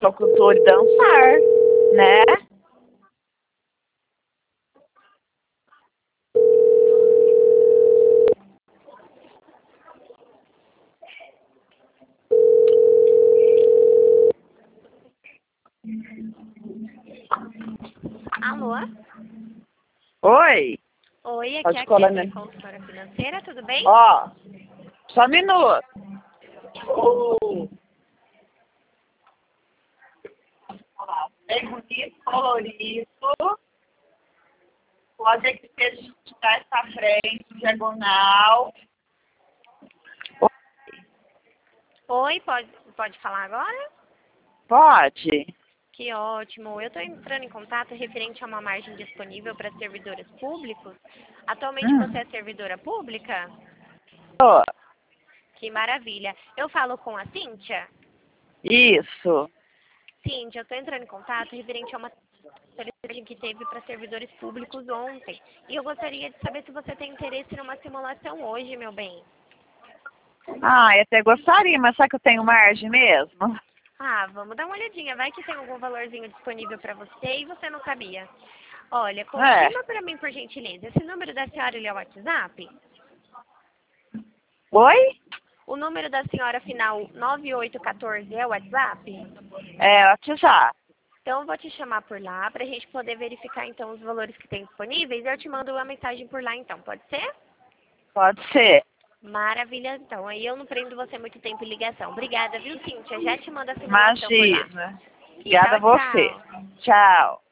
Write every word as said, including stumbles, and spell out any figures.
locutor e dançar, né? Alô? Oi? Oi, aqui Pode é a colar, Kelly, né? consultora financeira, tudo bem? Ó, só um minuto. Oh. É bonito, colorido. Pode que seja de trás pra frente, diagonal. Oi, pode, pode falar agora? Pode? Que ótimo. Eu estou entrando em contato referente a uma margem disponível para servidores públicos. Atualmente Hum. você é servidora pública? Ó, Que maravilha. Eu falo com a Cíntia? isso. Cíntia, eu estou entrando em contato referente a uma solicitação que teve para servidores públicos ontem. E eu gostaria de saber se você tem interesse numa simulação hoje, meu bem. Ah, eu até gostaria, mas será que eu tenho margem mesmo? Ah, vamos dar uma olhadinha. Vai que tem algum valorzinho disponível para você e você não sabia. Olha, É. confirma para mim, por gentileza. Esse número da senhora ele é o WhatsApp? Oi? O número da senhora final nove oito um quatro é o WhatsApp? É, WhatsApp. Então eu vou te chamar por lá para a gente poder verificar então os valores que tem disponíveis. Eu te mando uma mensagem por lá então, pode ser? Pode ser. Maravilha, então. Aí eu não prendo você muito tempo em ligação. Obrigada, viu, Cíntia? Já te mando a simulação por lá. Imagina. Obrigada a Tchau, você. tchau. Tchau.